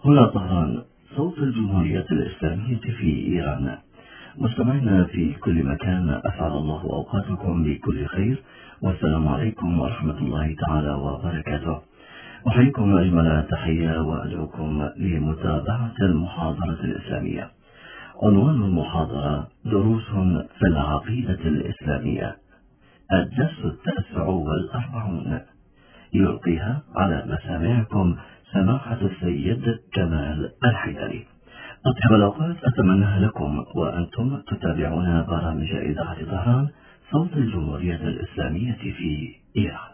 هنا طهران، صوت الجمهورية الإسلامية في إيران. مستمعينا في كل مكان، أسعد الله أوقاتكم بكل خير، والسلام عليكم ورحمة الله تعالى وبركاته. أحييكم أجمل تحية وأدعوكم لمتابعة المحاضرة الإسلامية. عنوان المحاضرة: دروس في العقيدة الإسلامية، الدرس 49. يلقيها على مسامعكم سماحة السيد كمال الحيدري. أطيب الأوقات أتمنى لكم وأنتم تتابعون برامج إذاعة طهران، صوت الجمهورية الإسلامية في إيران.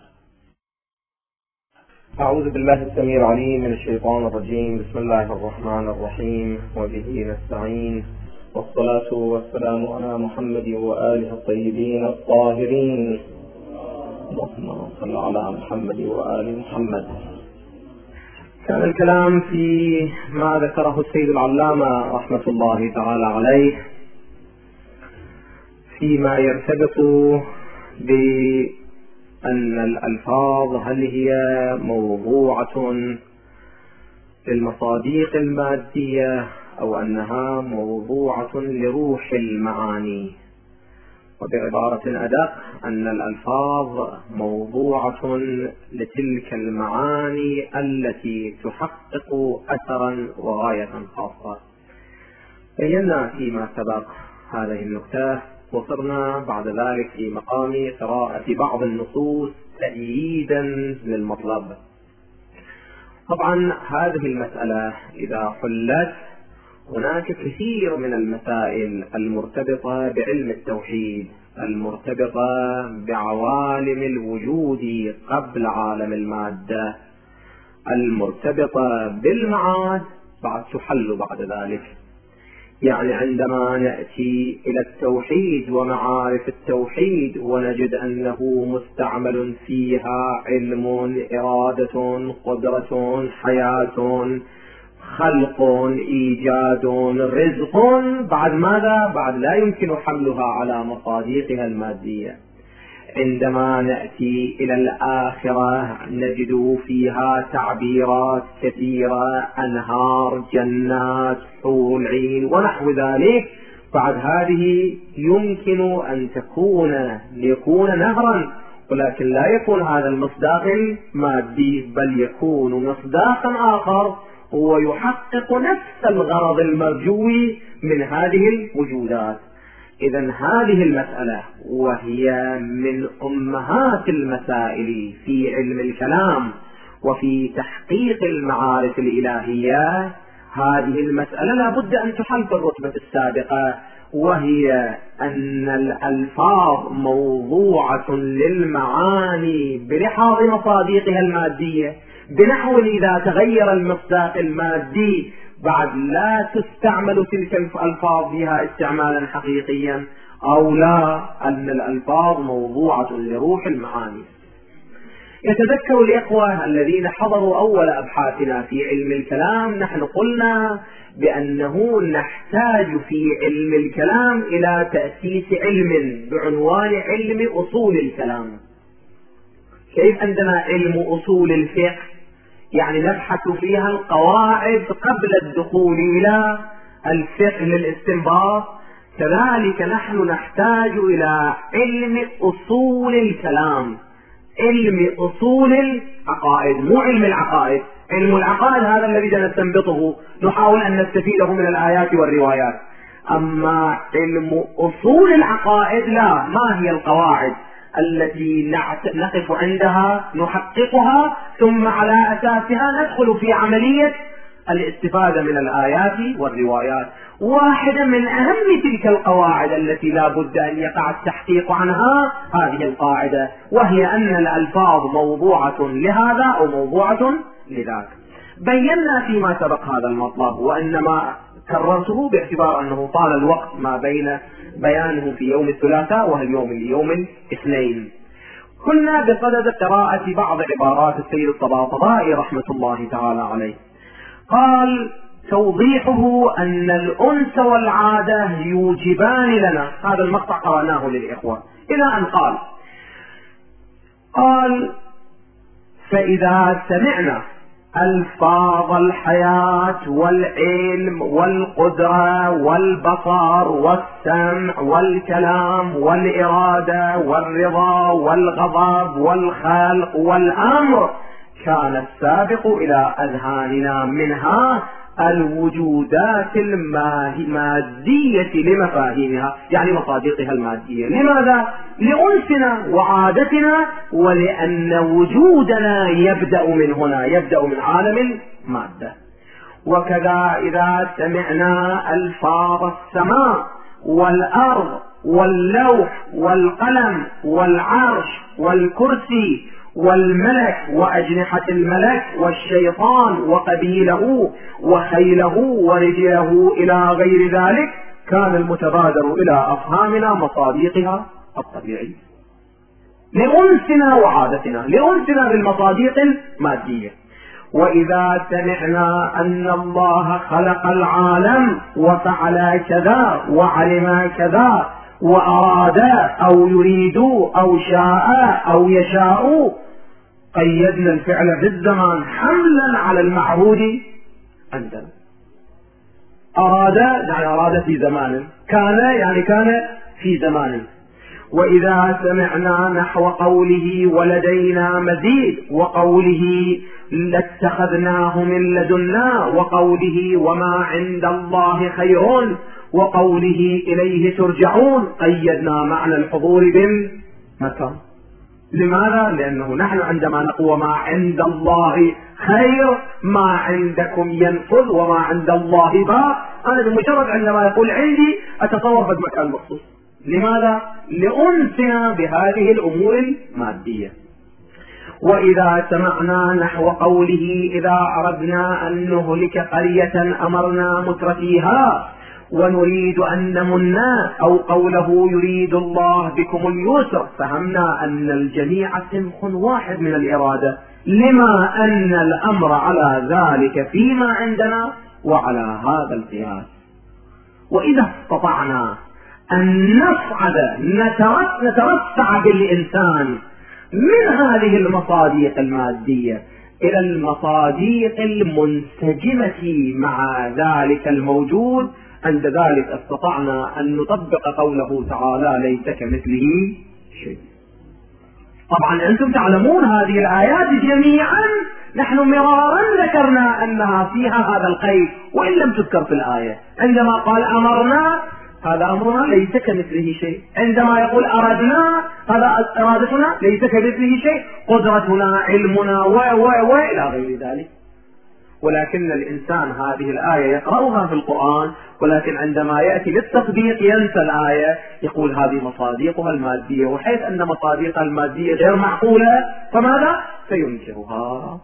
أعوذ بالله السميع العليم من الشيطان الرجيم. بسم الله الرحمن الرحيم، وبه نستعين، والصلاة والسلام على محمد وآله الطيبين الطاهرين. اللهم صل على محمد وآل محمد. كان الكلام في ما ذكره السيد العلامة رحمة الله تعالى عليه فيما يرتبط بأن الألفاظ هل هي موضوعة للمصادق المادية أو أنها موضوعة لروح المعاني، وبعبارة أدق أن الألفاظ موضوعة لتلك المعاني التي تحقق أثرا وغاية خاصة. بينا فيما سبق هذه النقطة، وصرنا بعد ذلك في مقام قراءة بعض النصوص تأييدا للمطلب. طبعا هذه المسألة إذا حلت، هناك كثير من المسائل المرتبطة بعلم التوحيد، المرتبطة بعوالم الوجود قبل عالم المادة، المرتبطة بالمعاد، بعد تحل بعد ذلك. يعني عندما نأتي إلى التوحيد ومعارف التوحيد ونجد أنه مستعمل فيها علم، إرادة، قدرة، حياة، خلق، إيجاد، رزق، بعد ماذا؟ بعد لا يمكن حملها على مصادقها المادية. عندما نأتي إلى الآخرة نجد فيها تعبيرات كثيرة، أنهار، جنات، حور العين ونحو ذلك. بعد هذه يمكن أن يكون نهرا، ولكن لا يكون هذا المصداق المادي، بل يكون مصداقا آخر هو يحقق نفس الغرض المرجو من هذه الوجودات. إذن هذه المسألة، وهي من أمهات المسائل في علم الكلام وفي تحقيق المعارف الإلهية، هذه المسألة لا بد أن تحل في الرتبة السابقة، وهي أن الألفاظ موضوعة للمعاني بلحاظ مصادقها المادية، بنحو إذا تغير المصداق المادي بعد لا تستعمل تلك الألفاظ فيها استعمالا حقيقيا، أو لا، أن الألفاظ موضوعة لروح المعاني. يتذكر الإخوة الذين حضروا أول أبحاثنا في علم الكلام، نحن قلنا بأنه نحتاج في علم الكلام إلى تأسيس علم بعنوان علم أصول الكلام. كيف عندنا علم أصول الفقه، يعني نبحث فيها القواعد قبل الدخول إلى الفقه للاستنباط، كذلك نحن نحتاج إلى علم أصول الكلام، علم أصول العقائد، مو علم العقائد. علم العقائد هذا الذي نستنبطه، نحاول أن نستفيده من الآيات والروايات. أما علم أصول العقائد لا، ما هي القواعد التي نقف عندها نحققها، ثم على أساسها ندخل في عملية الاستفادة من الآيات والروايات. واحدة من أهم تلك القواعد التي لا بد أن يقع التحقيق عنها هذه القاعدة، وهي أن الألفاظ موضوعة لهذا أو موضوعة لذاك. بينا فيما سبق هذا المطلب، وإنما كررته باعتبار أنه طال الوقت ما بين بيانه في يوم الثلاثاء واليوم الاثنين. كنا بصدد قراءة بعض عبارات السيد الطباطبائي رحمة الله تعالى عليه. قال: توضيحه أن الأنس والعادة يوجبان لنا، هذا المقطع قرأناه للإخوة، إلى أن قال: فإذا سمعنا ألفاظ الحياة والعلم والقدرة والبصر والسمع والكلام والإرادة والرضا والغضب والخلق والأمر كان السابق إلى أذهاننا منها الوجودات المادية لمفاهيمها، يعني مصادقها المادية. لماذا؟ لأنسنا وعادتنا، ولأن وجودنا يبدأ من هنا، يبدأ من عالم المادة. وكذا إذا سمعنا ألفاظ السماء والأرض واللوح والقلم والعرش والكرسي والملك وأجنحة الملك والشيطان وقبيله وخيله ورجله إلى غير ذلك، كان المتبادر إلى أفهامنا مصادقها الطبيعية لأنسنا وعادتنا، لأنسنا بالمصادق المادية. وإذا سمعنا أن الله خلق العالم وفعل كذا وعلم كذا وأراد أو يريد أو شاء أو يشاء، قيدنا الفعل بالزمان حملا على المعهود عندنا. أراد يعني أراد في زمان، كان يعني كان في زمان. وإذا سمعنا نحو قوله ولدينا مزيد، وقوله لاتخذناه من لدنا، وقوله وما عند الله خير، وقوله إليه ترجعون، قيدنا معنى الحضور بالمكان. لماذا؟ لأنه نحن عندما نقول ما عند الله خير ما عندكم ينفذ وما عند الله باق، أنا بمجرد عندما يقول عندي أتصور في مكان مخصوص. لماذا؟ لأنسنا بهذه الأمور المادية. وإذا سمعنا نحو قوله إذا أردنا أن نهلك قرية أمرنا مترفيها ونريد أن نمنا، أو قوله يريد الله بكم اليسر، فهمنا أن الجميع سمخ واحد من الإرادة، لما أن الأمر على ذلك فيما عندنا وعلى هذا القياس. وإذا استطعنا أن نصعد نترفع بالإنسان من هذه المصادق المادية إلى المصادق المنسجمة مع ذلك الموجود، عند ذلك استطعنا أن نطبق قوله تعالى ليس كمثله شيء. طبعا أنتم تعلمون هذه الآيات جميعا نحن مرارا ذكرنا أنها فيها هذا القيد وإن لم تذكر في الآية. عندما قال أمرنا هذا أمرنا ليس كمثله شيء، عندما يقول أردنا هذا إرادتنا ليس كمثله شيء، قدرتنا علمنا وإلى غير ذلك. ولكن الإنسان هذه الآية يقرأها في القرآن، ولكن عندما يأتي للتطبيق ينسى الآية، يقول هذه مصادقها المادية، وحيث أن مصادقها المادية غير معقولة فماذا؟ سينكرها.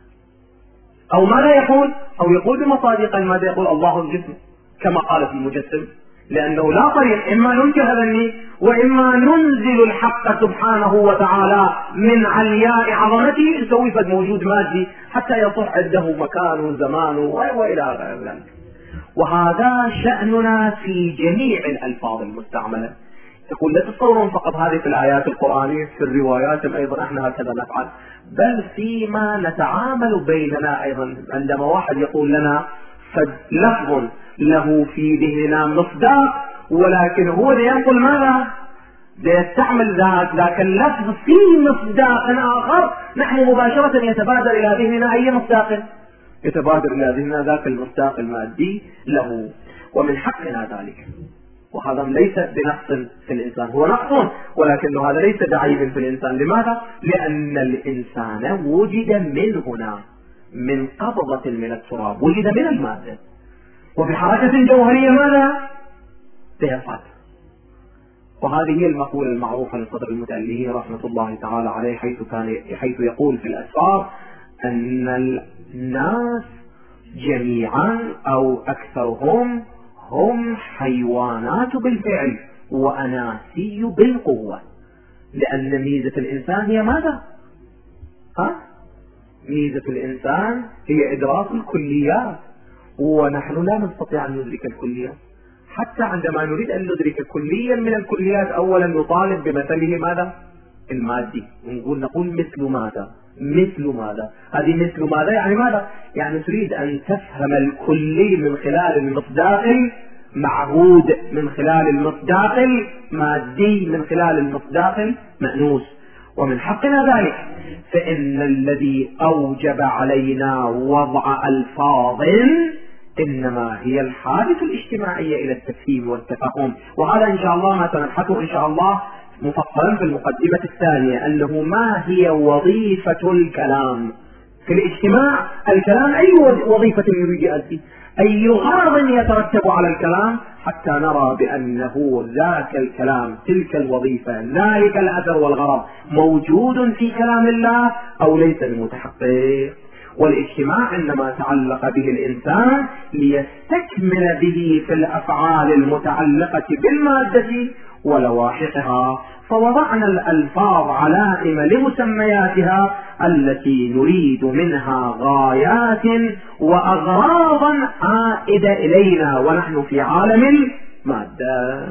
أو ماذا يقول؟ أو يقول بمصادق المادية، يقول الله الجسم كما قال في المجسم، لأنه لا طريق، إما ننكر هذا وإما ننزل الحق سبحانه وتعالى من علياء عظمته نسوي فد موجود مادي حتى يصح عنده مكان وزمان وإلى غير ذلك. وهذا شأننا في جميع الألفاظ المستعملة. يقول لا تتصورون فقط هذه في الآيات القرآنية، في الروايات أيضا احنا هكذا نفعل، بل فيما نتعامل بيننا أيضا. عندما واحد يقول لنا فلفظ له في ذهننا مصداق، ولكن هو ينقل ماذا؟ يستعمل ذاك اللفظ في مصداق آخر، نحن مباشرة يتبادر إلى ذهننا أي مصداق؟ يتبادر إلى ذهننا ذاك المصداق المادي له، ومن حقنا ذلك. وهذا ليس بنقص في الإنسان، هو نقص، ولكن هذا ليس بعيب في الإنسان. لماذا؟ لأن الإنسان وجد من هنا، من قبضة من التراب، وجد من المادة، وبحركة جوهرية ماذا؟ سيفعل. وهذه هي المقولة المعروفة للصدر المتألهي رحمة الله تعالى عليه، حيث يقول في الأسفار أن الناس جميعا أو أكثرهم هم حيوانات بالفعل وأناسي بالقوة. لأن ميزة الإنسان هي ماذا؟ ميزة الإنسان هي إدراك الكليات، ونحن لا نستطيع أن ندرك الكليات. حتى عندما نريد أن ندرك كليا من الكليات أولا نطالب بمثله ماذا؟ المادي. نقول مثل ماذا؟ مثل ماذا؟ هذه مثل ماذا يعني ماذا؟ يعني تريد أن تفهم الكلي من خلال المصداق المعهود، من خلال المصداق المادي، من خلال المصداق المأنوس، ومن حقنا ذلك. فإن الذي أوجب علينا وضع ألفاظ إنما هي الحادثة الاجتماعية إلى التفهيم والتفاهم، وهذا إن شاء الله ما سنبحثه إن شاء الله مفصلا في المقدمة الثانية، أنه ما هي وظيفة الكلام في الاجتماع. الكلام أي وظيفة يريد أن أي غرض يترتب على الكلام، حتى نرى بأنه ذاك الكلام، تلك الوظيفة، ذلك الأثر والغرض موجود في كلام الله أو ليس بمتحقق. والاجتماع إنما تعلق به الإنسان ليستكمل به في الأفعال المتعلقة بالمادة ولواحقها، فوضعنا الألفاظ علائم لمسمياتها التي نريد منها غايات وأغراضا عائدة إلينا ونحن في عالم المادة.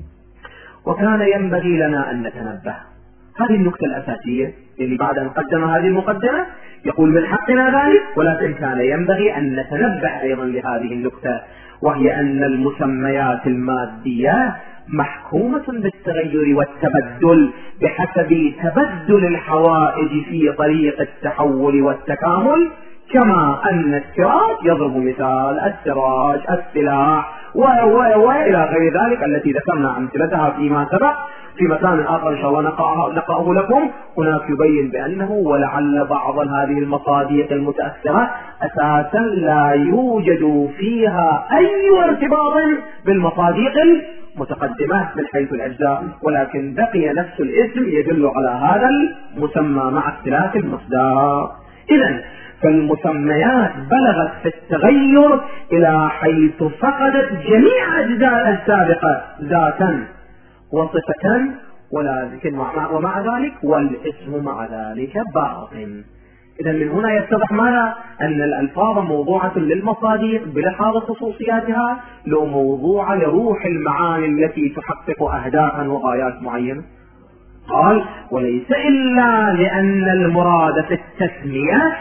وكان ينبغي لنا أن نتنبه، هذه النقطة الأساسية اللي بعد أن قدم هذه المقدمة يقول من حقنا ذلك، ولكن كان ينبغي أن نتنبه أيضا لهذه النقطة، وهي أن المسميات المادية محكومة بالتغير والتبدل بحسب تبدل الحوائج في طريق التحول والتكامل، كما أن السراج، يضرب مثال السراج، السلاح وإلى غير ذلك التي ذكرنا أمثلتها فيما سبق. في مكان آخر إن شاء الله نقرأه لكم، هناك يبين بأنه ولعل بعض هذه المصادق المتأثرة أساسا لا يوجد فيها أي ارتباط بالمصادق المتقدمة من حيث الأجزاء، ولكن بقي نفس الاسم يدل على هذا المسمى مع اختلاف المصداق. إذن فالمسميات بلغت في التغير إلى حيث فقدت جميع أجزاء السابقة ذاتا وصفة ولكن ومع ذلك والاسم مع ذلك باطن. إذا من هنا يتضح ماذا؟ أن الألفاظ موضوعة للمصادق بلحاظ خصوصياتها، لو موضوع لروح المعاني التي تحقق أهدافا وغايات معينة. قال وليس إلا لأن المراد في التسمية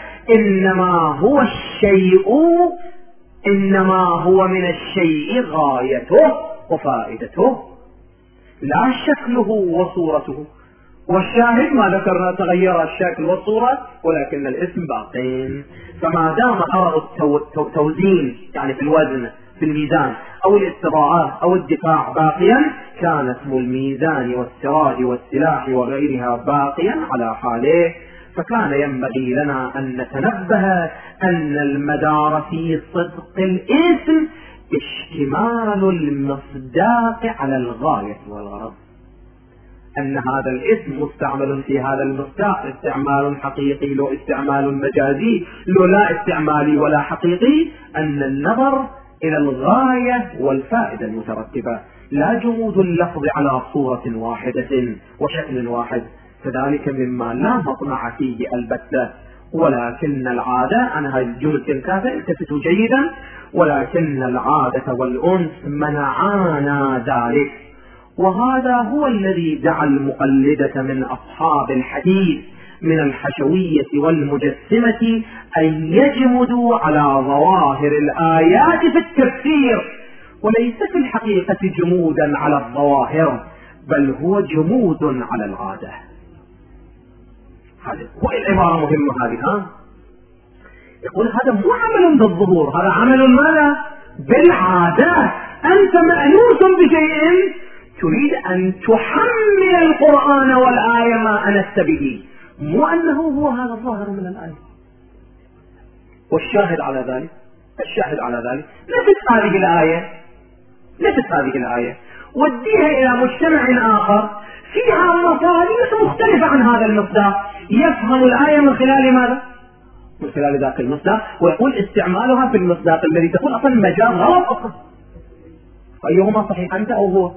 إنما هو من الشيء غايته وفائدته لا شكله وصورته. والشاهد ما ذكرنا تغير الشكل والصورة ولكن الاسم باقين. فما دام غرض التوزين يعني في الوزن في الميزان أو الاستضاءة أو الدفاع باقيا، كان اسم الميزان والسراج والسلاح وغيرها باقيا على حاله. فكان ينبغي لنا أن نتنبه أن المدار في صدق الاسم اشتمال المصداق على الغاية والغرض، أن هذا الاسم مستعمل في هذا المصداق استعمال حقيقي لو استعمال مجازي لو لا استعمالي ولا حقيقي، أن النظر إلى الغاية والفائدة المترتبة، لا جمود اللفظ على صورة واحدة وشكل واحد. فذلك مما لا مطمع فيه البتة، ولكن العادة، أنا هذه الجملة الكافة التفتوا جيدا، ولكن العادة والأنس منعانا ذلك. وهذا هو الذي دعا المقلدة من أصحاب الحديث من الحشوية والمجسمة أن يجمدوا على ظواهر الآيات في التفسير، وليس في الحقيقة جمودا على الظواهر، بل هو جمود على العادة. هذا هو العبارة مهمة هذه. يقول هذا مو عمل بالظهور، هذا عمل ماذا؟ بالعادة. أنت مأنوس بشيء تريد أن تحمل القرآن والآية ما أنست به، مو أنه هو هذا الظاهر من الآية. والشاهد على ذلك نفس هذه الآية وديها إلى مجتمع آخر فيها مصادق مختلفة عن هذا المصداق، يفهم الآية من خلال ماذا؟ من خلال ذاك المصداق، ويقول استعمالها في المصداق الذي تقول أصلا مجاز غلط أصلا. أيهما صحيح، أنت أو هو؟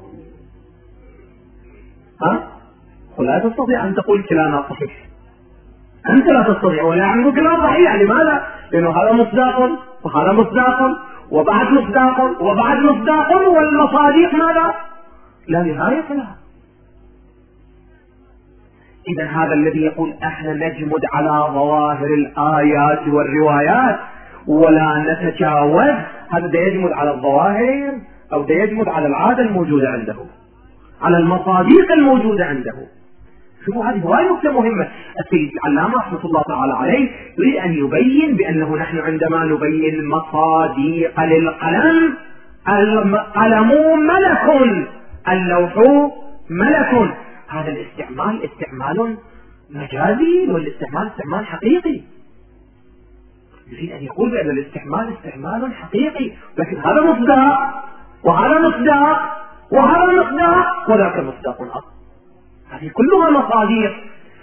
ولا تستطيع أن تقول كلانا صحيح، أنت لا تستطيع، ولا يعني كلام صحيح. لماذا؟ لأنه هذا مصداق وهذا مصداق وبعد مصداق وبعد مصداق، والمصادق ماذا؟ لا نهاية لها. إذا هذا الذي يقول احنا نجمد على ظواهر الآيات والروايات ولا نتجاوز، هذا ده يجمد على الظواهر أو ده يجمد على العادة الموجودة عنده، على المصادق الموجودة عنده. شوفوا هذه هواي نقطة مهمة. السيد العلامة رحمة الله تعالى عليه يريد أن يبين بأنه نحن عندما نبين مصادق للقلم، القلم ملك، اللوح ملك، هذا الاستعمال استعمال مجازي والاستعمال استعمال حقيقي. يريد أن يقول بأن الاستعمال استعمال حقيقي، لكن هذا مصداق وهذا مصداق وهذا مصداق وذاك مصداق آخر. هذه كلها مصادر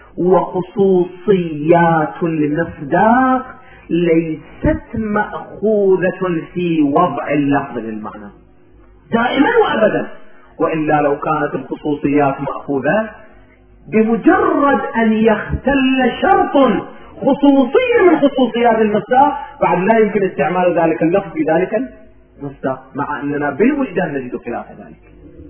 وخصوصيات المصداق ليست مأخوذة في وضع اللفظ للمعنى دائما وأبدا، وإلا لو كانت الخصوصيات مأخوذة بمجرد أن يختل شرط خصوصية من خصوصيات المصداق بعد لا يمكن استعمال ذلك اللفظ في ذلك المصداق، مع أننا بالوجدان نجد خلاف ذلك.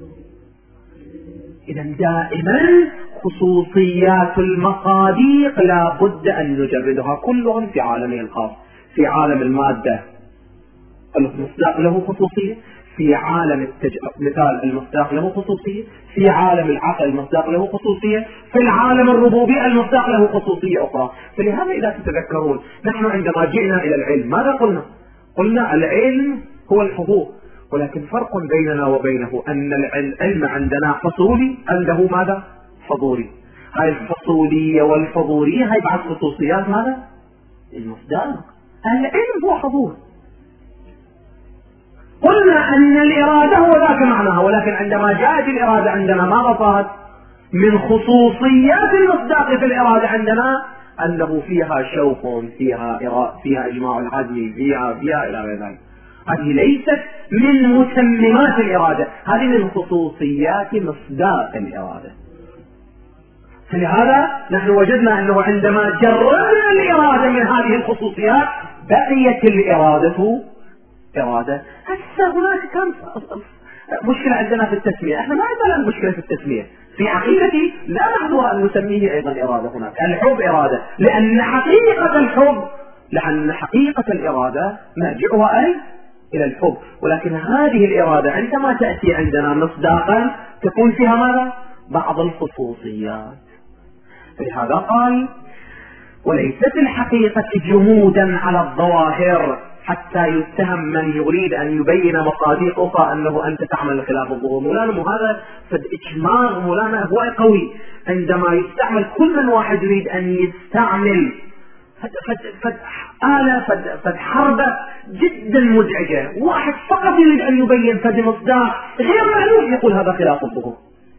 إذا دائما خصوصيات المصادق لا بد أن نجردها كلهم في عالمه الخاص. في عالم المادة المصداق له خصوصية، في عالم مثال المصداق له خصوصية، في عالم العقل المصداق له خصوصية، في العالم الربوبي المصداق له خصوصية أخرى. فلهذا إذا تتذكرون نحن عندما جئنا إلى العلم ماذا قلنا؟ قلنا العلم هو الحضور، ولكن فرق بيننا وبينه أن العلم عندنا حصولي، عنده ماذا؟ حضوري. هاي الحصولية والحضورية هاي بعد خصوصيات ماذا؟ المصداق. العلم هو حضور. قلنا أن الإرادة هو ذاك معناها، ولكن عندما جاءت الإرادة عندنا ماذا صارت؟ من خصوصيات المصداق في الإرادة عندنا أنه فيها شوق، فيها إجماع العدل، فيها إلى غير ذلك. هذه ليست من مسممات الإرادة، هذه من خصوصيات مصداق الإرادة. فلهذا نحن وجدنا أنه عندما جردنا الإرادة من هذه الخصوصيات بقيت الإرادة إرادة. هسه هناك كم مشكلة عندنا في التسمية، احنا ما عندنا مشكلة في التسمية، في حقيقة لا نحضر أن نسميه أيضا إرادة. هناك الحب إرادة لأن حقيقة الإرادة مرجعها أي إلى الحب، ولكن هذه الإرادة عندما تأتي عندنا مصداقا تكون فيها ماذا؟ بعض الخصوصيات. فلهذا قال وليست الحقيقة جمودا على الظواهر حتى يتهم من يريد أن يبين مصادق أخرى أنه أنت تعمل خلاف الظهور. مولانا وهذا فد إجماع مولانا هو قوي عندما يستعمل كل من واحد يريد أن يستعمل فد حربة جدا مزعجة، واحد فقط يريد أن يبين فد مصداق غير معلوم يقول هذا خلاف الظهور.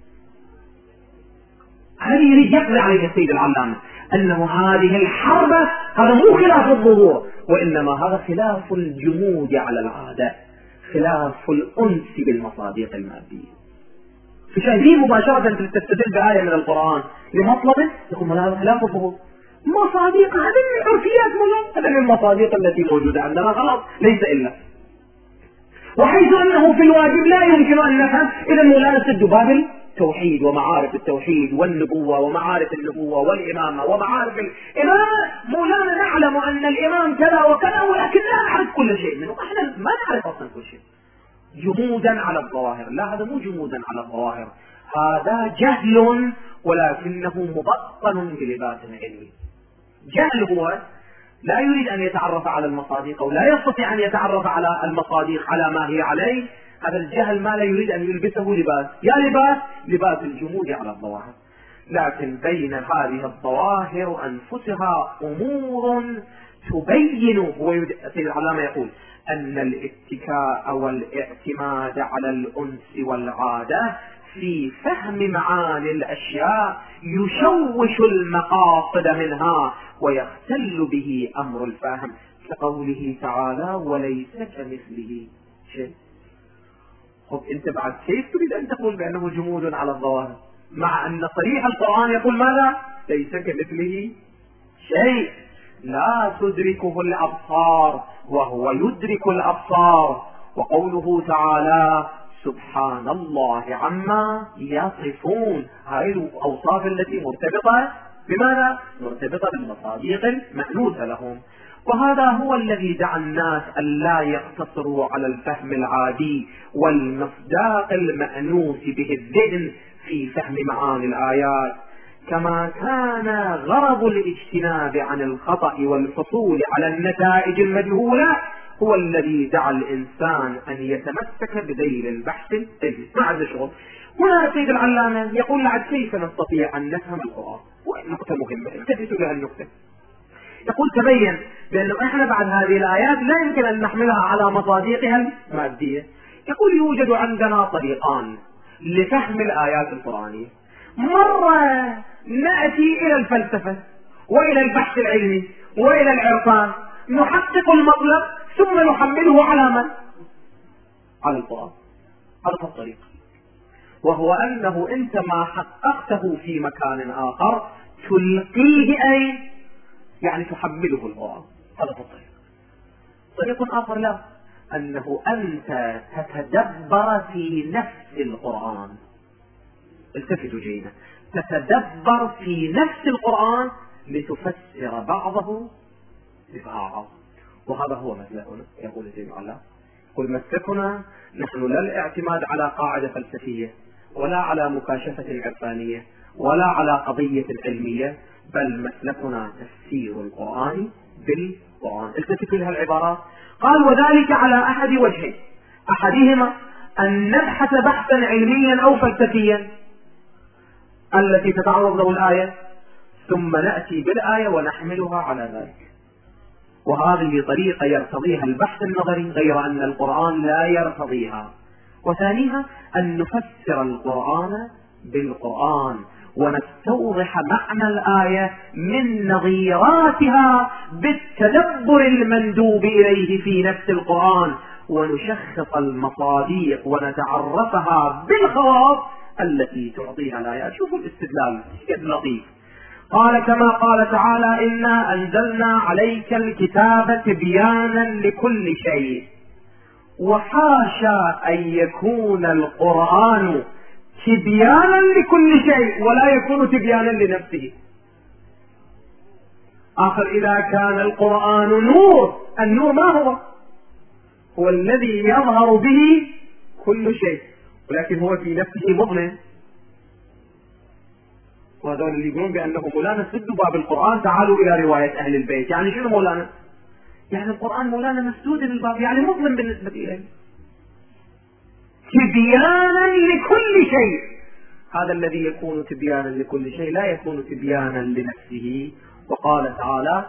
هذا يريد يقضي عليه السيد العلامة أنه هذه الحربة هذا مو خلاف الظهور، وإنما هذا خلاف الجمود على العادة، خلاف الأنس بالمصادق المادية. فشاهدين مباشرة تستدل بآية من القرآن لمطلب يقول هذا خلاف الظهور. مصادق هذه العرفيات هذا من المصادق التي موجودة عندنا خلاص ليس إلا، وحيث أنه في الواجب لا يمكن أن نفهم إذا مولانا سد باب التوحيد ومعارف التوحيد والنبوة ومعارف النبوة والإمامة ومعارف الإمامة. مولانا نعلم أن الإمام كذا وكذا ولكن لا نعرف كل شيء منه، احنا ما نعرف أصلا كل شيء. جمودا على الظواهر، لا هذا مو جمودا على الظواهر، هذا جهل ولكنه مبطن بلباس علمي. جهل هو لا يريد أن يتعرف على المصادق أو لا يستطيع أن يتعرف على المصادق على ما هي عليه. هذا الجهل ما لا يريد أن يلبسه لباس، يا لباس الجمود على الظواهر. لكن بين هذه الظواهر أنفسها أمور تبين، هو سيد العلامة يقول أن الاتكاء والاعتماد على الأنس والعادة في فهم معاني الأشياء يشوش المقاصد منها ويختل به أمر الفهم، كقوله تعالى وليس كمثله شيء. خب انت بعد كيف تريد ان تقول بانه جمود على الظواهر مع ان صريح القرآن يقول ماذا؟ ليس كمثله شيء، لا تدركه الابصار وهو يدرك الابصار. وقوله تعالى سبحان الله عما يصفون. هذه الأوصاف التي مرتبطة بماذا؟ مرتبطة بالمصادق المأنوسة لهم. وهذا هو الذي دعا الناس أن لا يقتصروا على الفهم العادي والمصداق المأنوس به الذهن في فهم معاني الآيات، كما كان غرض الاجتناب عن الخطأ والحصول على النتائج المجهولة هو الذي دعا الإنسان أن يتمسك بذيل البحث العلمي. ما عاد شغل. هنا السيد العلامة يقول لعد كيف نستطيع أن نفهم القرآن؟ نقطة مهمة التفتوا لها النقطة. يقول تبين بأنه إحنا بعد هذه الآيات لا يمكن أن نحملها على مصادقها المادية. يقول يوجد عندنا طريقان لفهم الآيات القرآنية. مرة نأتي إلى الفلسفة وإلى البحث العلمي وإلى العرفان، نحقق المطلب ثم نحمله على من؟ على القرآن. هذا الطريق، وهو أنه أنت ما حققته في مكان آخر تلقيه أي يعني تحمله القرآن. هذا الطريق. طريق آخر لا، أنه أنت تتدبر في نفس القرآن. التفتوا جيدا، تتدبر في نفس القرآن لتفسر بعضه ببعض. وهذا هو مسلكنا. يقول السيد الله قل مسلكنا نحن لا الاعتماد على قاعدة فلسفية ولا على مكاشفة عرفانية ولا على قضية علمية، بل مسلكنا تفسير القرآن بالقرآن. التفتوا لها العبارات. قال وذلك على أحد وجهين، أحدهما أن نبحث بحثا علميا أو فلسفيا التي تتعرض له الآية، ثم نأتي بالآية ونحملها على ذلك. وهذه طريقة يرتضيها البحث النظري، غير أن القرآن لا يرتضيها. وثانيها أن نفسر القرآن بالقرآن ونستوضح معنى الآية من نظيراتها بالتدبر المندوب إليه في نفس القرآن، ونشخص المصادق ونتعرفها بالخواص التي تعطيها الآيات. شوفوا الاستدلال لطيف. قال كما قال تعالى إنا أنزلنا عليك الكتاب تبيانا لكل شيء. وحاشا أن يكون القرآن تبيانا لكل شيء ولا يكون تبيانا لنفسه. آخر إذا كان القرآن نور، النور ما هو؟ هو الذي يظهر به كل شيء، ولكن هو في نفسه مظلم. وهذول اللي يقولون بأنه مولانا سدوا باب القرآن تعالوا إلى رواية أهل البيت. يعني شنو مولانا؟ يعني القرآن مولانا مسدود الباب، يعني مظلم بالنسبة إليه. تبيانا لكل شيء، هذا الذي يكون تبيانا لكل شيء لا يكون تبيانا لنفسه. وقال تعالى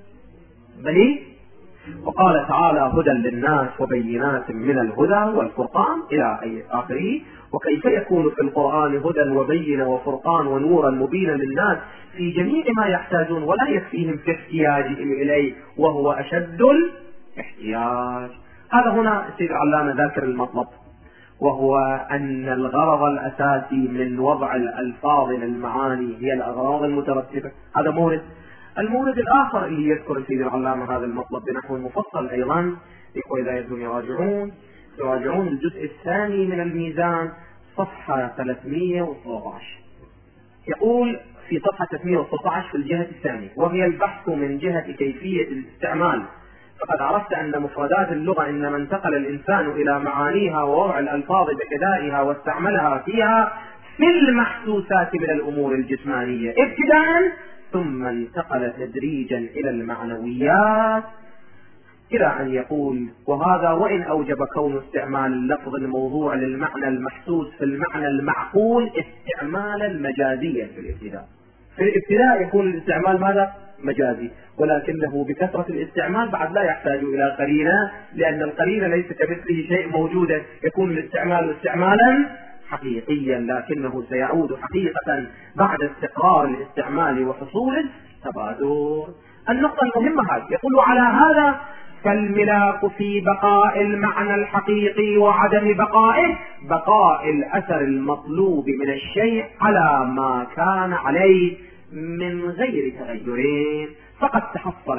وقال تعالى هدى للناس وبينات من الهدى والفرقان إلى آخره. وكيف يكون في القرآن هدى وبينة وفرقان ونورا مبينا للناس في جميع ما يحتاجون ولا يكفيهم في احتياجهم إليه وهو أشد الاحتياج. هذا هنا السيد العلامة ذاكر المطلب، وهو أن الغرض الأساسي من وضع الألفاظ للمعاني هي الأغراض المترتبة. هذا مورد. المورد الآخر اللي يذكر السيد العلامة هذا المطلب بنحو مفصل أيضا، يقول إذا يبدون يراجعون الجزء الثاني من الميزان صفحة 313. يقول في صفحة 313 في الجهة الثانية، وهي البحث من جهة كيفية الاستعمال. فقد عرفت أن مفردات اللغة إنما انتقل الإنسان إلى معانيها ووضع الألفاظ بأدائها واستعملها فيها في المحسوسات من الأمور الجسمانية ابتداء، ثم انتقل تدريجا إلى المعنويات، إلى أن يقول وهذا وإن أوجب كون استعمال اللفظ الموضوع للمعنى المحسوس في المعنى المعقول استعمالا مجازيا في الابتداء. في الابتداء يكون الاستعمال ماذا؟ مجازي، ولكنه بكثرة الاستعمال بعد لا يحتاج إلى قرينة، لأن القرينة ليس كمثله شيء موجودا. يكون الاستعمال استعمالا حقيقيا، لكنه سيعود حقيقة بعد استقرار الاستعمال وحصول التبادر. النقطة المهمة هذه. يقول على هذا فالملاك في بقاء المعنى الحقيقي وعدم بقائه بقاء الأثر المطلوب من الشيء على ما كان عليه من غير تغيرين. فقد تحصل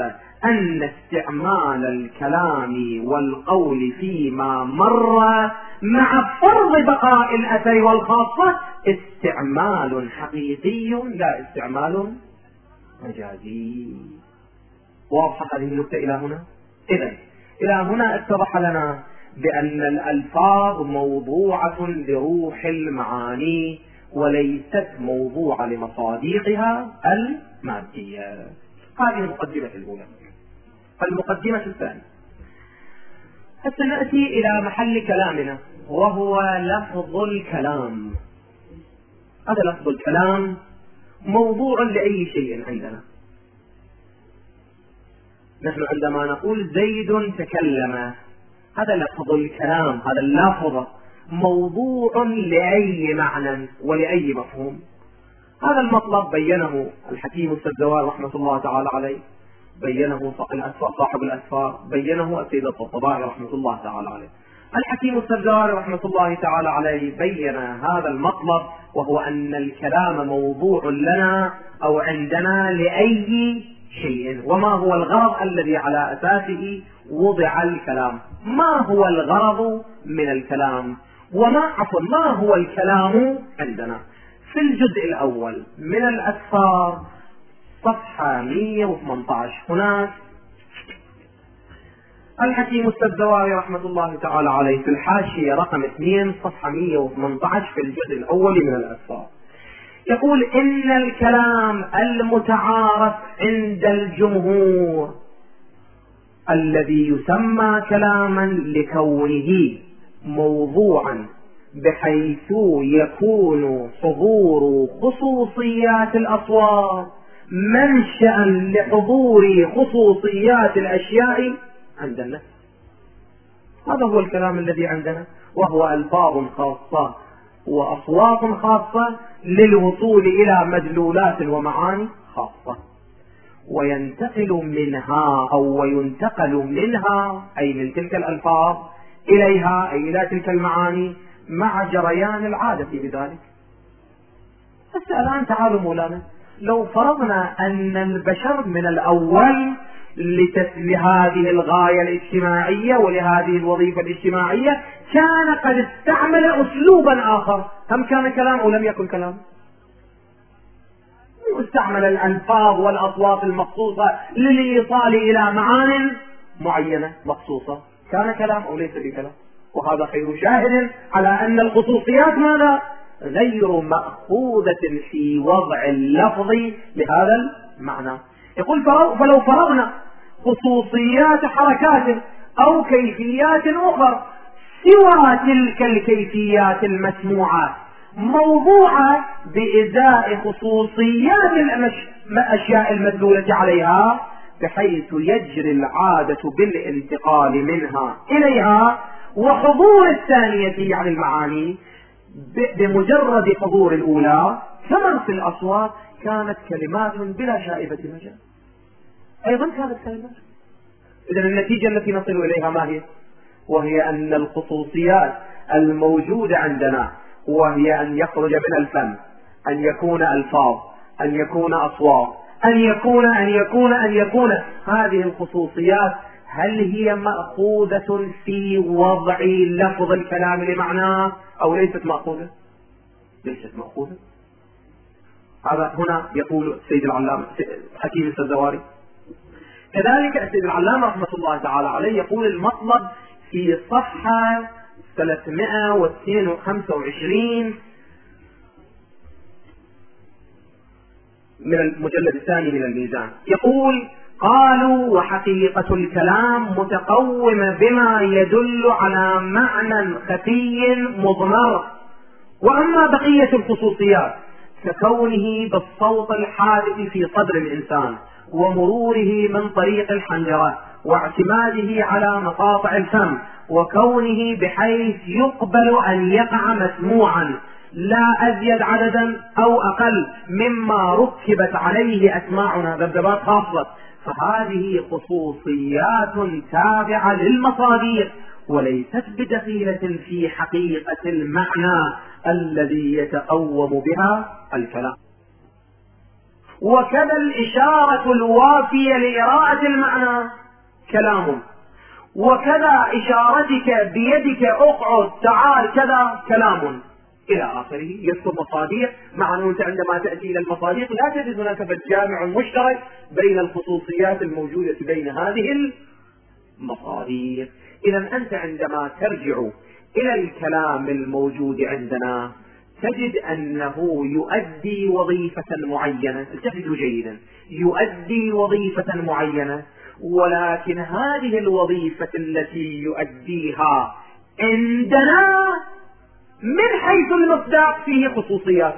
أن استعمال الكلام والقول فيما مر مع فرض بقاء الأثر والخاصة استعمال حقيقي لا استعمال مجازي. واضحة هذه النقطة إلى هنا؟ إذن إلى هنا اتضح لنا بأن الألفاظ موضوعة لروح المعاني وليست موضوعة لمصاديقها المادية. هذه المقدمة الأولى. المقدمة الثانية، حتى نأتي إلى محل كلامنا وهو لفظ الكلام. هذا لفظ الكلام موضوع لأي شيء عندنا. نحن عندما نقول زيد تكلم، هذا لفظ الكلام، هذا اللفظ موضوع لأي معنى ولأي مفهوم. هذا المطلب بينه الحكيم السبزواري رحمة الله تعالى عليه، بينه صاحب الأسفار، بينه السيد الطبطبائي رحمة الله تعالى عليه. الحكيم السبزواري رحمة الله تعالى عليه بين هذا المطلب، وهو أن الكلام موضوع لنا أو عندنا لأي شيء، وما هو الغرض الذي على أساسه وضع الكلام، ما هو الغرض من الكلام، ما هو الكلام عندنا. في الجزء الأول من الأسفار صفحة 118 هناك الحكيم السبزواري رحمة الله تعالى عليه في الحاشية رقم 2 صفحة 118 في الجزء الأول من الأسفار يقول: إن الكلام المتعارف عند الجمهور الذي يسمى كلاما لكونه موضوعا بحيث يكون حضور خصوصيات الأصوات منشأ لحضور خصوصيات الأشياء عند الناس. هذا هو الكلام الذي عندنا، وهو ألفاظ خاصة وأصوات خاصة للوصول إلى مدلولات ومعاني خاصة، وينتقل منها أي من تلك الألفاظ إليها أي إلى تلك المعاني مع جريان العادة بذلك. بس الآن تعالوا مولانا، لو فرضنا أن البشر من الأول لهذه الغاية الاجتماعية ولهذه الوظيفة الاجتماعية كان قد استعمل أسلوبا آخر، هم كان كلام أو لم يكن كلام؟ استعمل الألفاظ والأصوات المخصوصة للإيصال إلى معان معينة مخصوصة، كان كلام أو ليس بكلام؟ وهذا خير شاهد على أن الخصوصيات ماذا؟ غير مأخوذة في وضع اللفظ لهذا المعنى. يقول: فلو فرضنا خصوصيات حركات أو كيفيات أخرى سوى تلك الكيفيات المسموعة موضوعة بإزاء خصوصيات الأشياء المدلولة عليها، بحيث يجري العادة بالانتقال منها إليها وحضور الثانية يعني المعاني بمجرد حضور الأولى، كما في الأصوات كانت كلمات بلا شائبة مجال، أيضا كانت كلمات. إذن النتيجة التي نصل إليها ما هي؟ وهي أن الخصوصيات الموجودة عندنا، وهي أن يخرج من الفم، أن يكون ألفاظ، أن يكون أصوات، أن يكون هذه الخصوصيات هل هي مأخوذة في وضع لفظ الكلام لمعناه أو ليست مأخوذة؟ ليست مأخوذة. هذا هنا يقول السيد العلامة حكيم السبزواري. كذلك السيد العلامة رحمة الله تعالى عليه يقول المطلب في صفحة 325 من المجلد الثاني من الميزان، يقول: قالوا: وحقيقة الكلام متقوم بما يدل على معنى خفي مضمر، وأما بقية الخصوصيات ككونه بالصوت الحادث في صدر الإنسان ومروره من طريق الحنجرة واعتماده على مقاطع الفم وكونه بحيث يقبل أن يقع مسموعا لا أزيد عددا أو أقل مما ركبت عليه أسماعنا ذبذبات خاصة، فهذه خصوصيات تابعة للمصادر وليست بدخيلة في حقيقة المعنى الذي يتقوم بها الكلام. وكذا الإشارة الوافية لإراءة المعنى كلام، وكذا إشارتك بيدك اقعد تعال كذا كلام إلى آخره. يذكر مصادر، مع أنه أنت عندما تأتي إلى المصادر لا تجد هناك جامع مشترك بين الخصوصيات الموجودة بين هذه المصادر. إذا أنت عندما ترجع إلى الكلام الموجود عندنا تجد أنه يؤدي وظيفة معينة، التفتوا جيدا، يؤدي وظيفة معينة، ولكن هذه الوظيفة التي يؤديها عندنا من حيث المصداق فيه خصوصيات.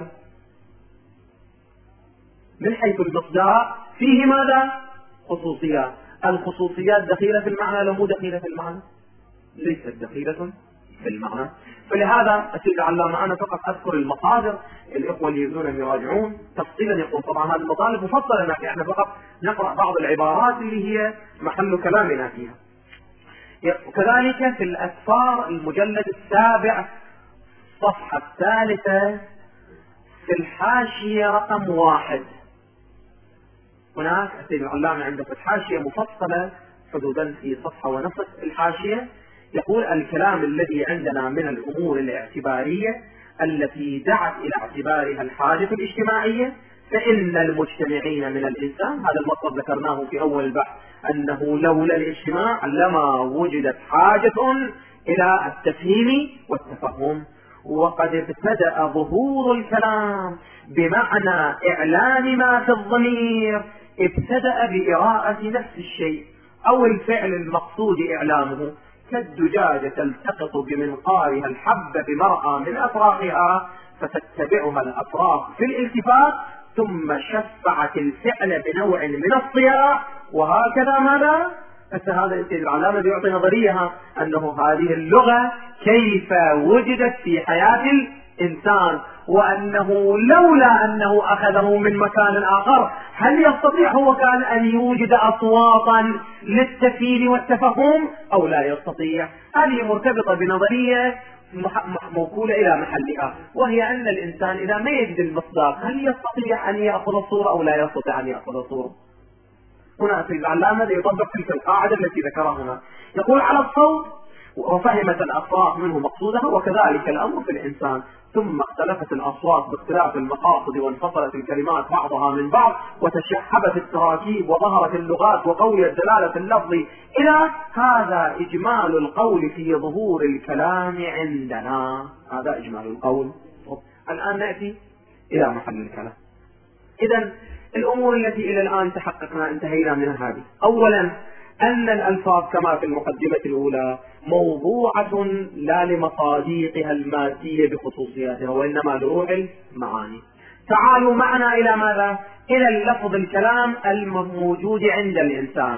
من حيث المصداق فيه ماذا؟ خصوصيات. الخصوصيات دخيلة في المعنى لو مو دخيلة في المعنى؟ ليست دخيلة في المعنى. فلهذا السيد العلامة أنا فقط أذكر المصادر، الإخوة اللي يريدون أن يراجعون تفصيلا يقول طبعا هذه المطالب مفصلة، لكن احنا فقط نقرأ بعض العبارات اللي هي محل كلامنا فيها. وكذلك في الأسفار المجلد 7 الصفحة 3 في الحاشية رقم 1 هناك السيد العلامة عنده حاشية مفصلة حدودا في صفحة ونصف الحاشية، يقول الكلام الذي عندنا من الأمور الاعتبارية التي دعت إلى اعتبارها الحاجة الاجتماعية، فإن المجتمعين من الإنسان، هذا المطلب ذكرناه في أول البحث، أنه لولا الاجتماع لما وجدت حاجة إلى التفهيم والتفهم. وقد ابتدأ ظهور الكلام بمعنى إعلان ما في الضمير، ابتدأ بإراءة نفس الشيء أو الفعل المقصود إعلامه، كالدجاجة تلتقط بمنقارها الحبة بمرأى من أفراخها فتتبعها الأفراخ في الالتفات، ثم شفعت الفعل بنوع من الصياح، وهكذا ماذا؟ هذا السيد العلامة بيعطي نظريها أنه هذه اللغة كيف وجدت في حياة الإنسان، وأنه لولا أنه أخذه من مكان آخر هل يستطيع هو كان أن يوجد أصواتا للتفهيم والتفهم أو لا يستطيع؟ هذه مرتبطة بنظرية موكولة إلى محلها، وهي أن الإنسان إذا ما يجد المصداق هل يستطيع أن يأخذ الصورة أو لا يستطيع أن يأخذ الصورة؟ هنا السيد العلامة يطبق تلك القاعدة التي ذكرها هنا، يقول على الصوت وفهمت الأصوات منه مقصودها، وكذلك الأمر في الإنسان. ثم اختلفت الأصوات باختلاف المقاصد، وانفصلت الكلمات بعضها من بعض، وتشعبت التراكيب، وظهرت اللغات، وقويت دلالة اللفظ. إلى هذا إجمال القول في ظهور الكلام عندنا، هذا إجمال القول. الآن نأتي إلى محل الكلام. إذن الأمور التي إلى الآن تحققنا انتهينا منها هذه. أولا أن الألفاظ كما في المقدمة الأولى موضوعة لا لمصادقها المادية بخصوصياتها، وإنما لروح المعاني. تعالوا معنا إلى ماذا؟ إلى اللفظ الكلام الموجود عند الإنسان.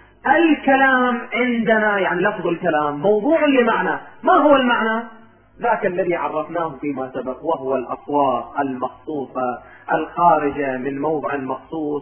الكلام عندنا يعني لفظ الكلام موضوع لمعنى. ما هو المعنى؟ ذاك الذي عرفناه فيما سبق، وهو الأصوات المخصوصة الخارجة من موضع مخصوص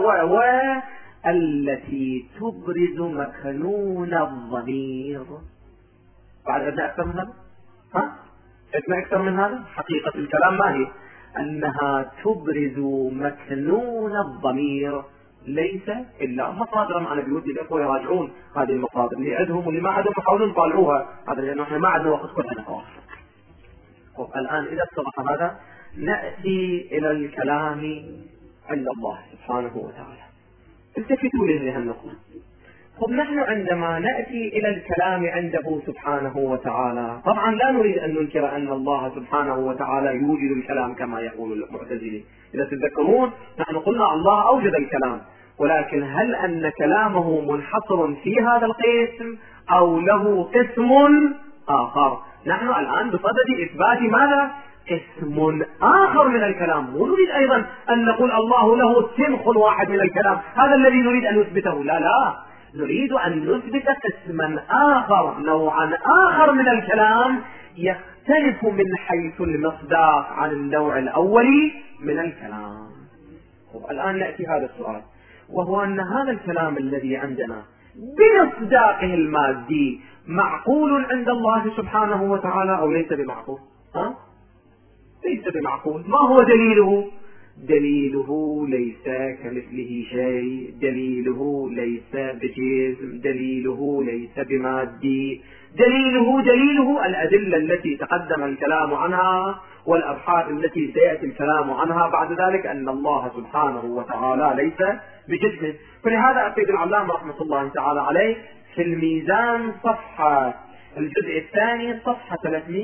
التي تبرز مكنون الضمير. بعد عندنا أكثر من هذا؟ عندنا أكثر من هذا؟ حقيقة الكلام ما هي؟ أنها تبرز مكنون الضمير، ليس إلا مصادر. معنا بيودي الأخوة يراجعون هذه المصادر اللي عندهم واللي ما عندهم يحاولون يطالعوها، هذا لأنه احنا ما عندنا وقت كلنا خلاص. الآن إذا اتضح هذا نأتي إلى الكلام عند الله سبحانه وتعالى. التفتوا لهذه النقطة. نحن عندما نأتي إلى الكلام عنده سبحانه وتعالى، طبعا لا نريد أن ننكر أن الله سبحانه وتعالى يوجد الكلام كما يقول المعتزلة. إذا تذكرون نحن قلنا الله أوجد الكلام، ولكن هل أن كلامه منحصر في هذا القسم أو له قسم آخر؟ نحن الآن بصدد إثبات ماذا؟ قسم آخر من الكلام. ونريد أيضا أن نقول الله له سنخ واحد من الكلام، هذا الذي نريد أن نثبته. لا، نريد أن نثبت قسما آخر، نوعا آخر من الكلام يختلف من حيث المصداق عن النوع الأول من الكلام. الآن نأتي هذا السؤال، وهو أن هذا الكلام الذي عندنا بمصداقه المادي معقول عند الله سبحانه وتعالى أو ليس بمعقول؟ ليس بمعقول. ما هو دليله؟ دليله ليس كمثله شيء، دليله ليس بجسم، دليله ليس بمادي، دليله الأدلة التي تقدم الكلام عنها والأبحاث التي سيأتي الكلام عنها بعد ذلك، أن الله سبحانه وتعالى ليس بجسم. فلهذا السيد العلامة رحمة الله تعالى عليه في الميزان صفحة الجزء الثاني صفحة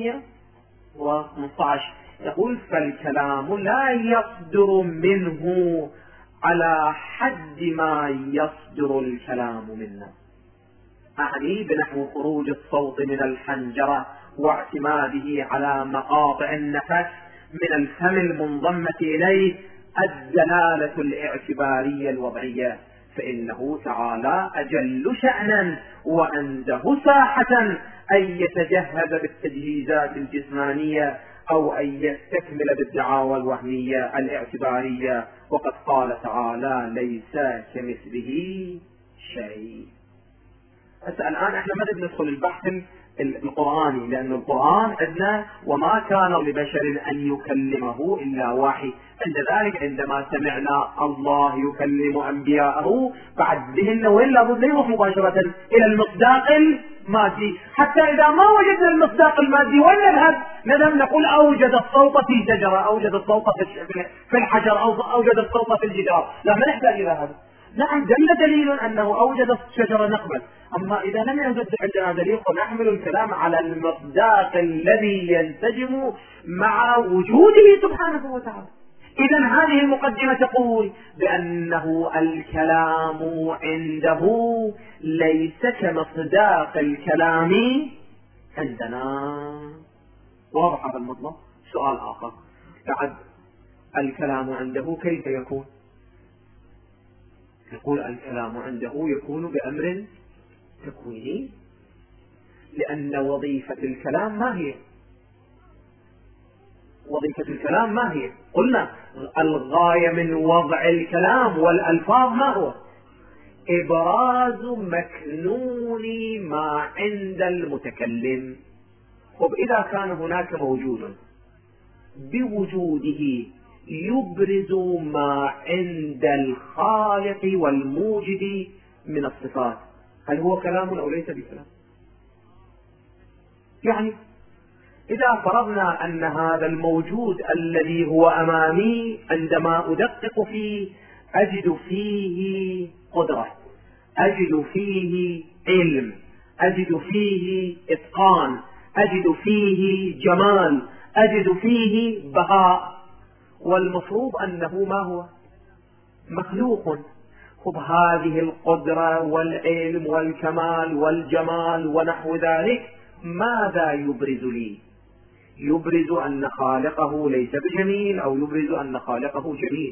315 يقول: فالكلام لا يصدر منه على حد ما يصدر الكلام منا، أعني بنحو خروج الصوت من الحنجرة واعتماده على مقاطع النفس من الفم المنضمة إليه الدلالة الاعتبارية الوضعية، فإنه تعالى أجل شأنا وأنزه ساحة أن يتجهز بالتجهيزات الجسمانية أو أن يستكمل بالدعاوى الوهمية الاعتبارية، وقد قال تعالى: ليس كمثله شيء. الآن احنا ما بندخل البحث القرآني، لأن القرآن عندنا وما كان لبشر أن يكلمه إلا وحي. عند ذلك عندما سمعنا الله يكلم أنبياءه بعد ذهن وين لابد يروح مباشرة إلى المصداق المادي، حتى إذا ما وجدنا المصداق المادي وين نذهب نقول أوجد الصوت في شجرة، أوجد الصوت في الحجر، أو أوجد الصوت في الجدار. لا، ما نحتاج إلى هذا. نعم، دليل أنه أوجد الشجرة نقبل، أما إذا لم يوجد عندنا دليل فنحمل الكلام على المصداق الذي ينسجم مع وجوده سبحانه وتعالى. إذا هذه المقدمة تقول بأنه الكلام عنده ليس كمصداق الكلام عندنا. واضح هذا المطلب؟ سؤال آخر بعد: الكلام عنده كيف يكون؟ يقول: الكلام عنده يكون بأمر تكويني، لأن وظيفة الكلام ما هي؟ وظيفة الكلام ما هي؟ قلنا الغاية من وضع الكلام والألفاظ ما هو؟ إبراز مكنون ما عند المتكلم. طب إذا كان هناك موجود بوجوده يبرز ما عند الخالق والموجد من الصفات، هل هو كلام أو ليس بكلام؟ يعني إذا فرضنا أن هذا الموجود الذي هو أمامي عندما أدقق فيه أجد فيه قدرة، أجد فيه علم، أجد فيه إتقان، أجد فيه جمال، أجد فيه بهاء، والمفروض أنه ما هو؟ مخلوق. خب هذه القدرة والعلم والكمال والجمال ونحو ذلك ماذا يبرز لي؟ يبرز أن خالقه ليس بجميل، أو يبرز أن خالقه جميل،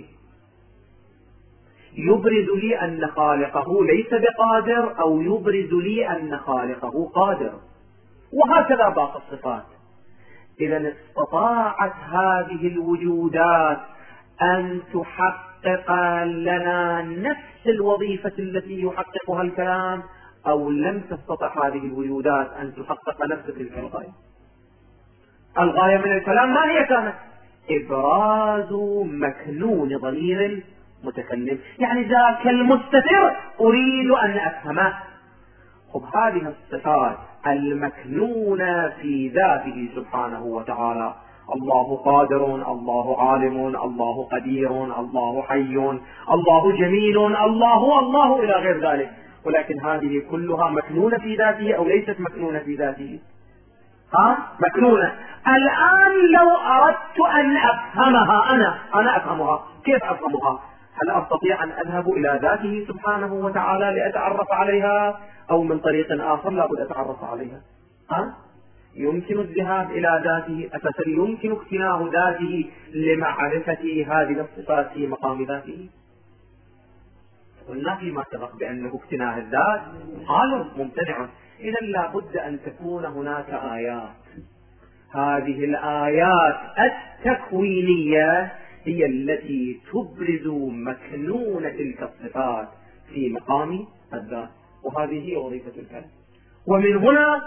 يبرز لي أن خالقه ليس بقادر، أو يبرز لي أن خالقه قادر، وهكذا باقي الصفات. إذا استطاعت هذه الوجودات أن تحقق لنا نفس الوظيفة التي يحققها الكلام، أو لم تستطع هذه الوجودات أن تحقق نفس تلك الغاية. الغاية من الكلام ما هي كانت؟ إبراز مكنون ضمير المتكلم، يعني ذاك المستتر أريد أن أفهمه. خب هذه الصفات المكنونة في ذاته سبحانه وتعالى، الله قادر، الله عالم، الله قدير، الله حي، الله جميل، الله إلى غير ذلك، ولكن هذه كلها مكنونة في ذاته أو ليست مكنونة في ذاته؟ مكنونة. الآن لو أردت أن أفهمها أنا أفهمها، كيف أفهمها؟ هل أستطيع أن أذهب إلى ذاته سبحانه وتعالى لأتعرف عليها، أو من طريق آخر لابد أتعرف عليها؟ يمكن الذهاب إلى ذاته؟ أساسا يمكن اقتناء ذاته لمعرفة هذه الصفات في مقام ذاته؟ قلنا فيما سبق بأنه اقتناء الذات حال ممتنع. إذا لابد أن تكون هناك آيات، هذه الآيات التكوينية هي التي تبرز مكنون تلك الصفات في مقام الذات، وهذه هي وظيفة الكلام. ومن هنا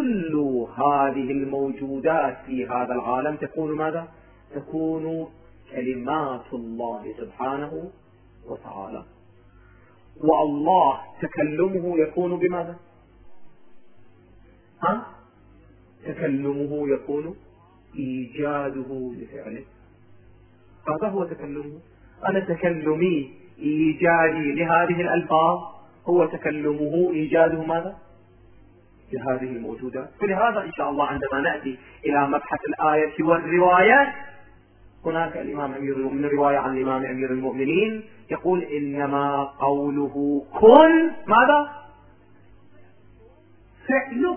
فكل هذه الموجودات في هذا العالم تكون ماذا؟ تكون كلمات الله سبحانه وتعالى. والله تكلمه يكون بماذا؟ تكلمه يكون إيجاده لفعله. هذا هو تكلمه. أنا تكلمي إيجادي لهذه الألفاظ، هو تكلمه إيجاده ماذا؟ لهذه الموجودات. فلهذا إن شاء الله عندما نأتي إلى مبحث الآية والروايات، هناك الإمام أمير المؤمنين رواية عن الإمام أمير المؤمنين يقول إنما قوله كن ماذا؟ فعله.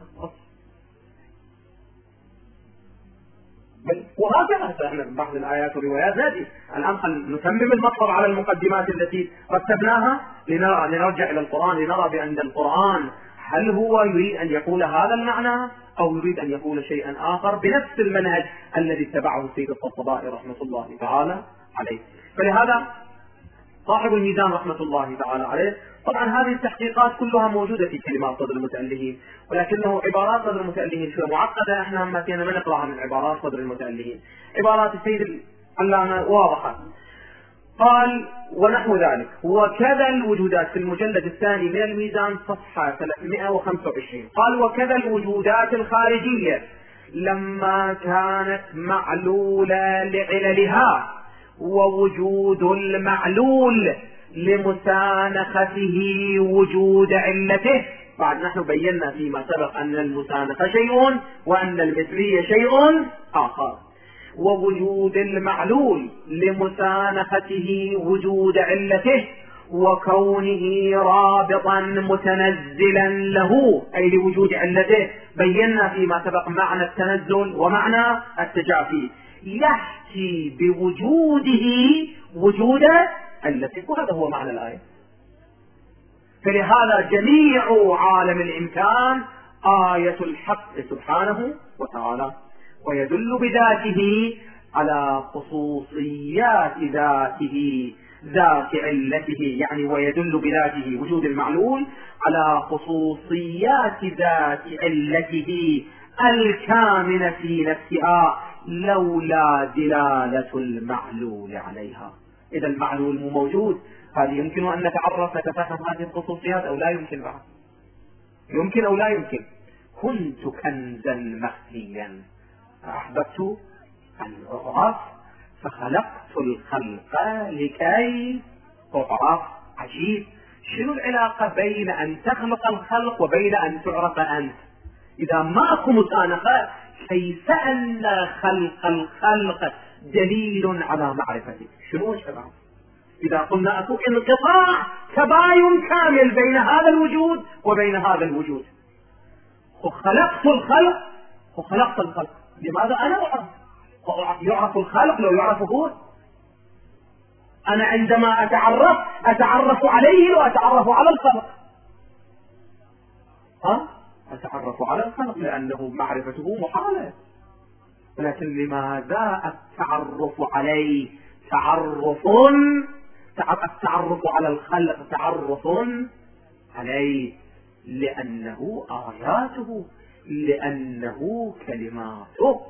وهكذا بعض الآيات والروايات نأتي الآن نتمم المطلب على المقدمات التي رتبناها لنرجع إلى القرآن لنرى بأن القرآن هل هو يريد أن يقول هذا المعنى أو يريد أن يقول شيئا آخر بنفس المنهج الذي اتبعه سيد الطبطبائي رحمة الله تعالى عليه. فلهذا صاحب الميزان رحمة الله تعالى عليه، طبعا هذه التحقيقات كلها موجودة في كلمات صدر المتألهين، ولكنه عبارات صدر المتألهين شوية معقدة، احنا ما فينا ما نقرأها من عبارات صدر المتألهين. عبارات السيد العلامة واضحة. قال ونحو ذلك وكذا الوجودات في المجلد الثاني من الميزان صفحة 325. قال وكذا الوجودات الخارجية لما كانت معلولة لعللها ووجود المعلول لمسانخته وجود علته. بعد نحن بينا فيما سبق أن المسانخة شيء وأن المثلية شيء آخر. ووجود المعلول لمسانخته وجود علته وكونه رابطا متنزلا له أي لوجود علته. بينا فيما سبق معنى التنزل ومعنى التجافي. يحكي بوجوده وجود علته، وهذا هو معنى الآية. فلهذا جميع عالم الإمكان آية الحق سبحانه وتعالى، ويدل بذاته على خصوصيات ذاته ذات علته، يعني ويدل بذاته وجود المعلول على خصوصيات ذات علته الكامنة في نفسها لولا دلالة المعلول عليها. إذا المعلول مو موجود، هذه يمكن أن نتعرف نتفهم هذه الخصوصيات أو لا يمكن بعد؟ يمكن أو لا يمكن؟ كنت كنزا مخفيا أحببت أن أعرف فخلقت الخلق لكي أعرف. عجيب، شنو العلاقة بين أن تخلق الخلق وبين أن تعرف أنت؟ إذا ما أكو مسانخة كيف أن خلق الخلق دليل على معرفتك؟ شنو الشباب؟ إذا قلنا أكو انقطاع تباين كامل بين هذا الوجود وبين هذا الوجود. وخلقت الخلق وخلقت الخلق، لماذا أنا أعرف؟ يعرف الخالق لو يعرف هو. أنا عندما أتعرف عليه وأتعرف على الخلق. أتعرف على الخلق لأنه معرفته محالة، لكن لماذا التعرف عليه التعرف على الخلق تعرف عليه؟ لأنه آياته، لأنه كلماته.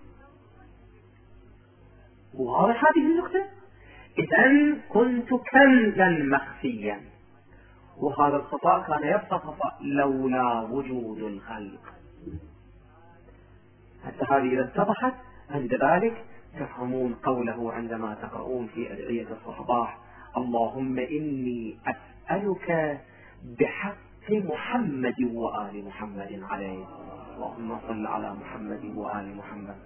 واضح هذه النقطة؟ إذن كنت كنزا مخفيا، وهذا الخطأ كان يبقى خطأ لولا وجود الخلق. حتى هذه إذا اتضحت عند ذلك تفهمون قوله عندما تقرؤون في أدعية الصباح: اللهم إني أسألك بحق محمد وآل محمد عليه، اللهم صل على محمد وآل محمد.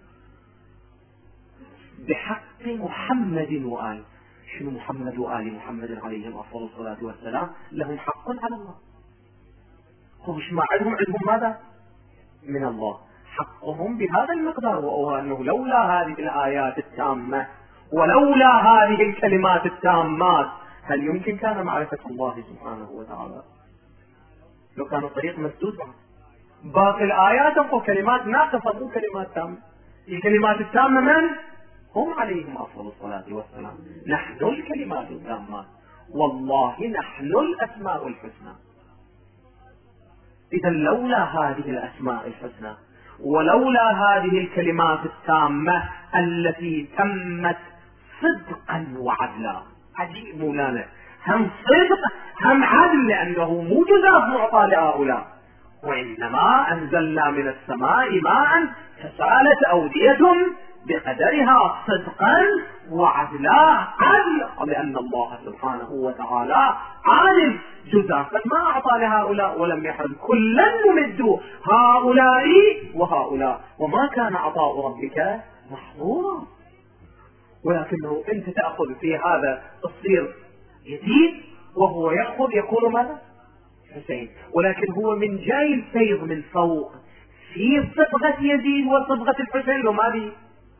بحق محمد وآل، شنو محمد وآل محمد عليهم أفضل الصلاة والسلام؟ لهم حق على الله. وش ما عندهم ماذا؟ من الله حقهم بهذا المقدار، وهو أنه لولا هذه الآيات التامة ولولا هذه الكلمات التامات هل يمكن كان معرفة الله سبحانه وتعالى؟ لو كان الطريق مسدود باقي الآيات أو كلمات ناقصة مو كلمات تامة. الكلمات التامة من؟ هم عليهم أفضل الصلاة والسلام. نحن الكلمات التامات، والله نحن الأسماء الحسنى. إذا لولا هذه الأسماء الحسنى ولولا هذه الكلمات التامة التي تمت صدقا وعدلا. عجيب مولانا، هم صدق هم عدل، لأنه مو جزاء معطى لهؤلاء، وإنما أنزلنا من السماء ماء فسالت أودية بقدرها صدقا وعدلا. عدل لأن الله سبحانه وتعالى عالم، جزاء ما أعطى لهؤلاء ولم يحرم، كلا نمد هؤلاء وهؤلاء وما كان عطاء ربك محظورا. ولكنه أنت تأخذ في هذا تصير يزيد، وهو يأخذ يكون ماذا؟ حسين. ولكن هو من جاي الفيض من فوق في صبغة يزيد وصبغة الحسين، وما بي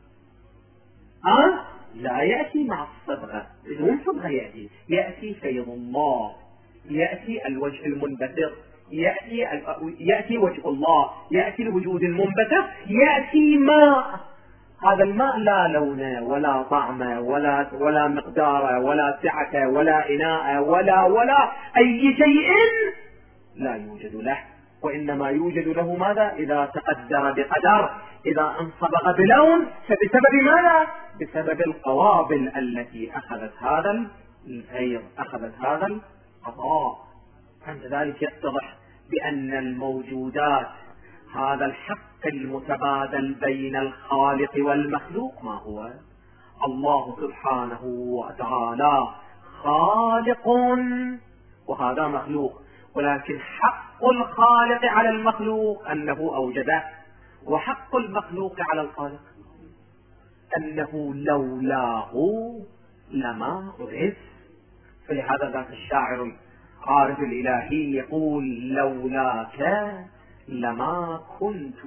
لا يأتي مع الصبغة، بدون صبغة يأتي فيض الله، يأتي الوجه المنبثق، يأتي وجه الله، يأتي الوجود المنبثق، يأتي ماء. هذا الماء لا لون ولا طعم ولا مقدار ولا سعة ولا إناء ولا أي شيء لا يوجد له، وإنما يوجد له ماذا؟ إذا تقدر بقدر، إذا انصبغ بلون، فبسبب ماذا؟ بسبب القوابل التي أخذت هذا الغير، أخذت هذا العطاء. عند ذلك يتضح بأن الموجودات، هذا الحق المتبادل بين الخالق والمخلوق ما هو؟ الله سبحانه وتعالى خالق وهذا مخلوق، ولكن حق الخالق على المخلوق أنه أوجده، وحق المخلوق على الخالق أنه لولاه لما أعز. فلهذا ذاك الشاعر العارف الإلهي يقول: لولاك لما كنت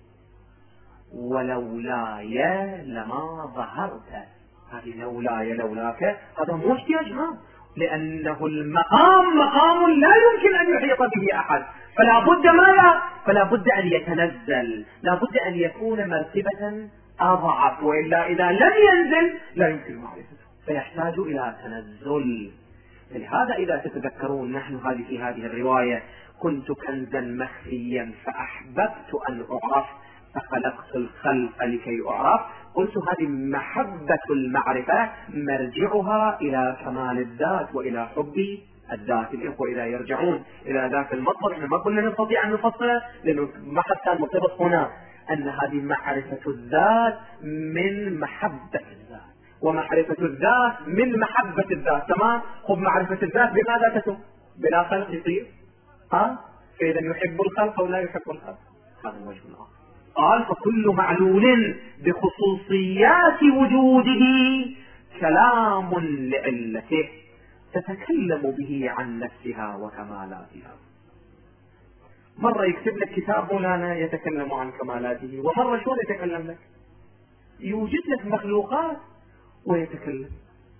ولولاي لما ظهرت. هذه لولاك هذا مو احتياج، لأنه المقام مقام لا يمكن أن يحيط به أحد، فلا بد ماذا؟ فلا بد أن يتنزل، لا بد أن يكون مرتبة أضعف، وإلا إذا لم ينزل لا يمكن معرفته، فيحتاج إلى تنزل. لهذا إذا تتذكرون نحن في هذه الرواية: كنت كنزا مخفيا فأحببت أن أعرف فخلقت الخلق لكي أعرف. قلت هذه محبة المعرفة مرجعها إلى كمال الذات وإلى حب الذات. الإخوة إذا يرجعون إلى ذاك المطلب، إحنا ما كنا نستطيع أن نفصل لأنه ما حد كان مرتبط هنا، أن هذه معرفة الذات من محبة الذات، ومعرفة الذات من محبة الذات. تمام؟ خذ معرفة الذات بماذا تتم؟ بلا خلق يصير، فإذا يحب الخلق أو لا يحب الخلق، هذا وجه آخر. قال: فكل معلول بخصوصيات وجوده كلام لعلته تتكلم به عن نفسها وكمالاتها. مرة يكتب لك كتاب مولانا يتكلم عن كمالاته، ومرة شو يتكلم لك؟ يوجد لك مخلوقات ويتكلم.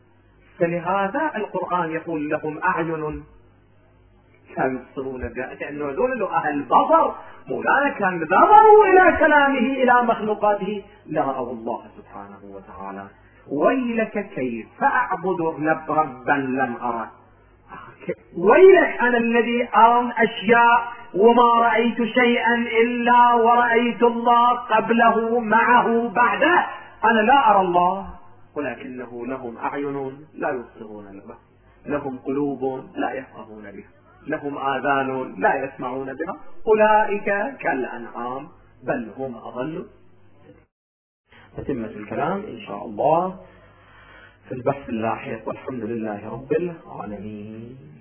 فلهذا القرآن يقول: لهم أعين كانوا يبصرون بها، لأنه هذول أهل بصر. مولانا كان نظروا إلى كلامه إلى مخلوقاته لا رأوا الله سبحانه وتعالى. ويلك كيف أعبد ربا لم أره. ويلك أنا الذي أرى أشياء وما رأيت شيئا إلا ورأيت الله قبله معه بعده. أنا لا أرى الله، ولكنه لهم أعين لا يبصرون بها، لهم قلوب لا يفقهون بها، لهم آذان لا يسمعون بها، أولئك كالأنعام بل هم أضل. تتمة الكلام إن شاء الله في البحث اللاحق، والحمد لله رب العالمين.